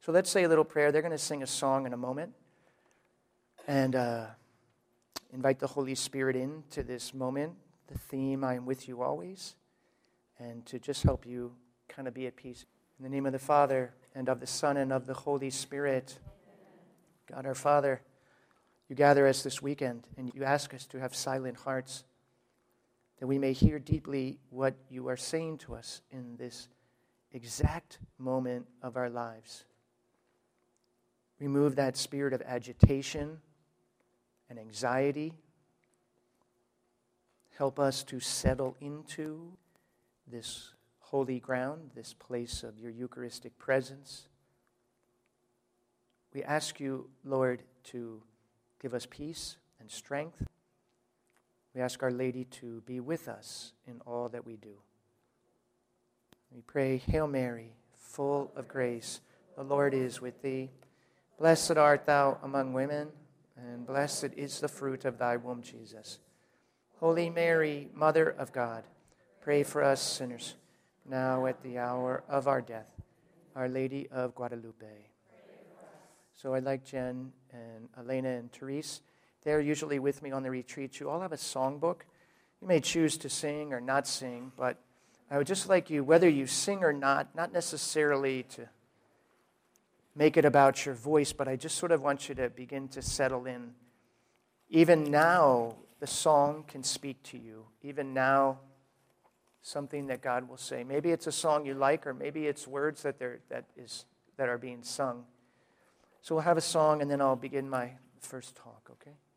So let's say a little prayer. They're going to sing a song in a moment. And invite the Holy Spirit into this moment, the theme, I am with you always, and to just help you kind of be at peace. In the name of the Father, and of the Son, and of the Holy Spirit. God our Father, you gather us this weekend, and you ask us to have silent hearts, that we may hear deeply what you are saying to us in this exact moment of our lives. Remove that spirit of agitation and anxiety. Help us to settle into this holy ground, this place of your Eucharistic presence. We ask you, Lord, to give us peace and strength. We ask Our Lady to be with us in all that we do. We pray, Hail Mary, full of grace, the Lord is with thee. Blessed art thou among women, and blessed is the fruit of thy womb, Jesus. Holy Mary, Mother of God, pray for us sinners, now at the hour of our death. Our Lady of Guadalupe. So I'd like Jen and Elena and Therese. They're usually with me on the retreats. You all have a songbook. You may choose to sing or not sing, but I would just like you, whether you sing or not necessarily to make it about your voice, but I just sort of want you to begin to settle in. Even now, the song can speak to you. Even now, something that God will say. Maybe it's a song you like, or maybe it's words that are being sung. So we'll have a song, and then I'll begin my first talk, okay?